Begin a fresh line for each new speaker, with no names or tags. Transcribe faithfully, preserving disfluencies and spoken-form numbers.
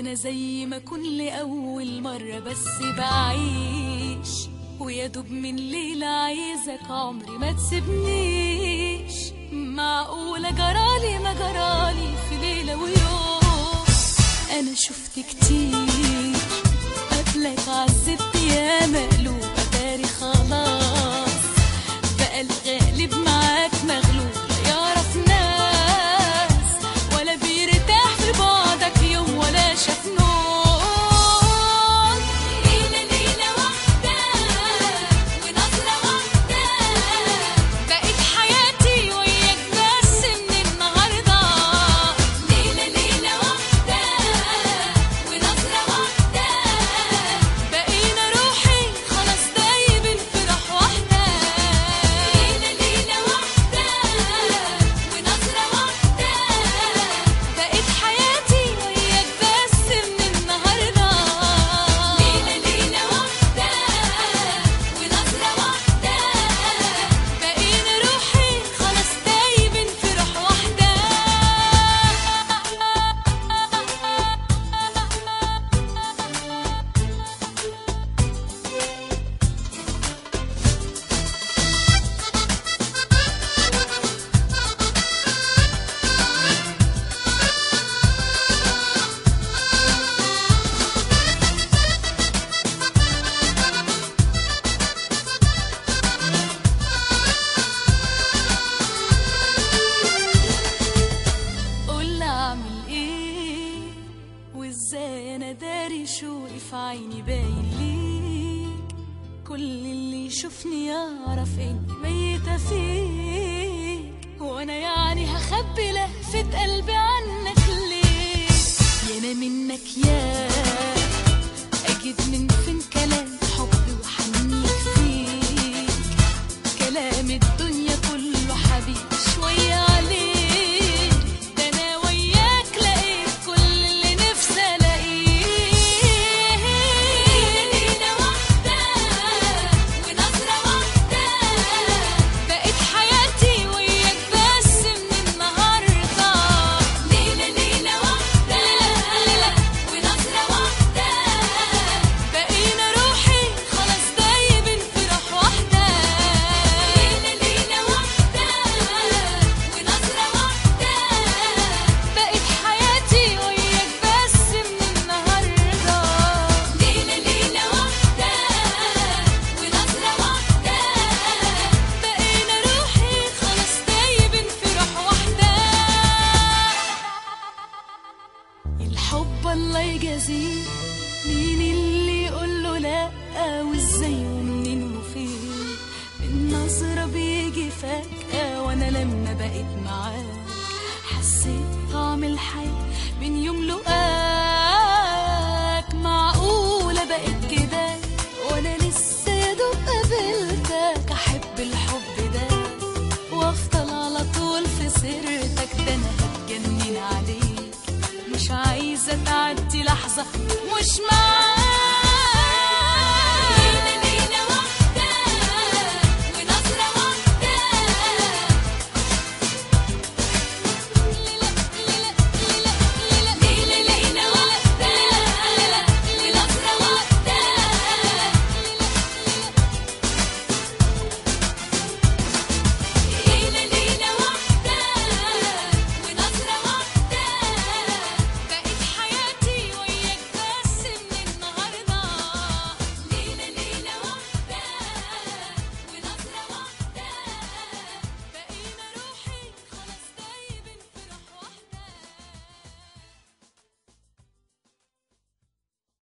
وانا زي ما كن لأول مرة بس بعيش، ويا دوب من ليلة عايزك عمري ما تسيبنيش. معقولة جرالي ما جرالي في ليلة ويوم؟ انا شفت كتير قبلك عذبت يا مقلوب، اتاري خلاص بقى الغالب معاك مغلوب. لا يعرف ناس ولا بيرتاح في بعدك يوم ولا شاف نور. ليلة ليلة واحدة ونظرة واحدة بقت حياتي وياك بس من النهاردة. ليلة ليلة واحدة ونظرة واحدة بقينا روحي خلاص دايبين في روح واحدة. ليلة ليلة واحدة ونظرة واحدة بقت حياتي وياك بس من النهاردة. ليلة ليلة واحدة ونظرة واحدة بقينا روحي خلاص دايبين في روح واحدة. قول اعمل ايه وازاي انا داري شوقي في عيني باين ليك. كل اللي يشوفني يعرف اني ميتة فيك، وانا يعني هخبي لهفة قلبي عنك ليه؟ يانا منك يا اجد من فين كلام حبي وحنيك فيك. كلام الدنيا كله حبيبي شوية عليك، ده انا وياك لقيت كل اللي نفسي الاقيه. ليلة واحدة ونظرة واحدة بقت حياتي وياك بس من النهاردة. ليلة ليلة واحدة ونظرة واحدة بقينا روحي خلاص دايبين في روح واحدة. ليلة ليلة واحدة ونظرة واحدة بقت حياتي وياك بس من النهاردة. ليلة ليلة واحدة ونظرة واحدة بقينا روحي خلاص دايبين في روح واحدة. الحب الله يجازيه، مين اللي يقوله لا وازاي ومنين وفين؟ النظرة بيجي فجأة وانا لما بقيت معاك حسيت طعم الحياة من يوم لقاك. معقولة بقيت كده وانا لسه يا دوب قابلتك؟ احب الحب ده وافضل على طول في سيرتك، ده انا هتجنن عليك مش عايزة تعدي لحظة مش معاك.